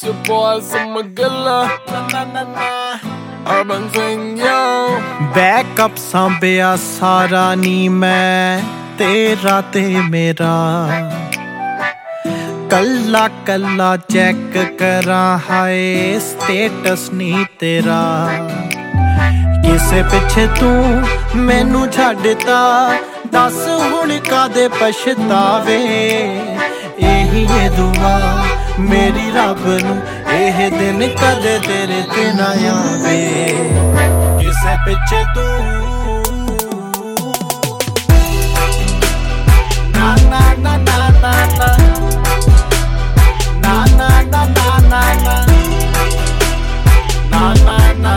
It's your boy Samagala, Urban Sing yo. Backup सांभिया सारा नी मैं तेरा ते मेरा कल्ला कल्ला चेक करा हाय स्टेटस नी तेरा किसे पिछे तू मैनू छड्डता दस हुण कादे पछतावे यही है दुआ मेरी रब नू एह दिन कदे तेरे ते ना आवे किसे पिछे तू ना ना ना ना ना ना ना ना ना ना ना ना ना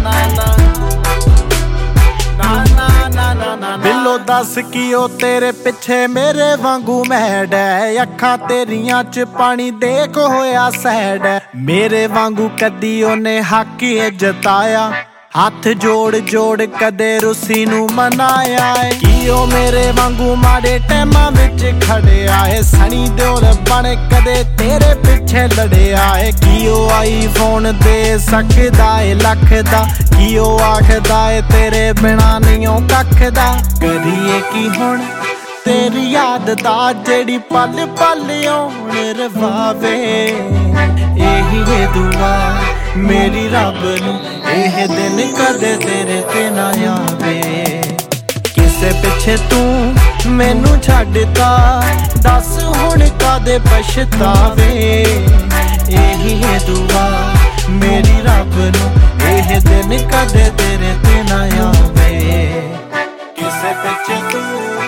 ना ना बिल्लो दस की ओ तेरे पिछे मेरे वांगू मैड है अखां तेरियां च पानी देख होया सैड है मेरे वांगू कदी ओने हक ही जताया हाथ जोड़ जोड़ कदे रुसी नू मनाया है की ओ मेरे वांगू माड़े टैमां विच खड़िया है सनी दिओल बण कदे तेरे पिछे लड़िया है की ओ आईफोन दे सकदा है लख दा की ओ आखदा है तेरे बिना नहीं ओ कख दा करिए की हुण तेरी याद दा जेड़ी पल पल आउण रवावे यही है दुआ मेरी रब नू एह दिन कदे तेरे ते ना आवे किसे पिछे तू मैनू छड्डता दस हुण कादे पछतावे यही है दुआ मेरी रब नू एह दिन कदे तेरे ते ना आवे किसे पिछे तू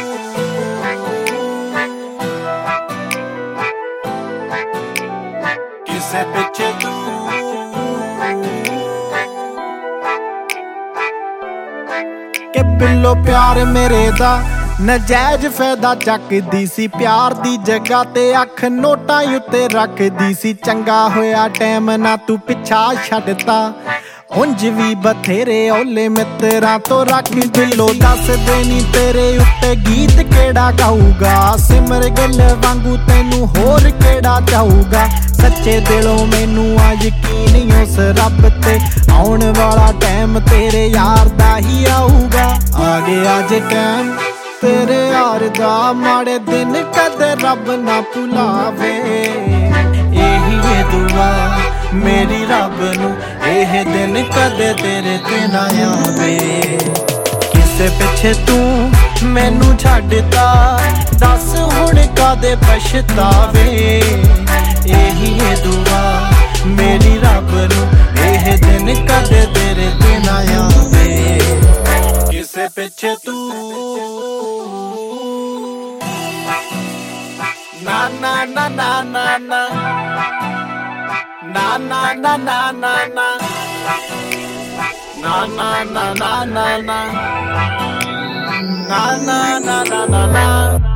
किसे पिछे तू के बिल्लो प्यार मेरे दा नजायज फायदा चकदी सी प्यार दी जगह ते अख नोटां उत्ते रखदी सी चंगा होया टाइम ना तू पिछा छड्डता उंज भी बथेरे ओले मित्रां तो रख दिलो दस देनी तेरे उत्ते गीत केड़ा गाऊगा सिमर गिल वांगू तैनू होर केड़ा चाहूगा सच्चे दिलों मैनू आ यकीन उस रब ते आउण वाला टाइम तेरे यार दा ही आऊगा आ गया जे टाइम तेरे यार दा माड़े दिन कदे रब ना भुलावे यही है दुआ मेरी रब नू एह दिन कदे तेरे ते ना आवे किसे पिछे तू मैनू छड्डता दस हुण कादे पछतावे यही है दुआ मेरी रब नू एह दिन कदे तेरे ते ना आवे किसे पिछे तू ना ना ना ना ना ना na na na na na na na na na na na na na na na na na